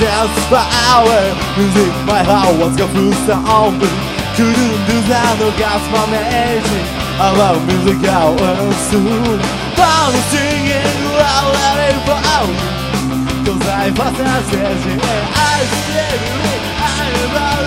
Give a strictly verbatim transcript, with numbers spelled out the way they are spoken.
just power Music my heart was got full sound Couldn't do that no gas my magic About music I will soon Found singing while letting for out Cause I was a sensation and I said it I about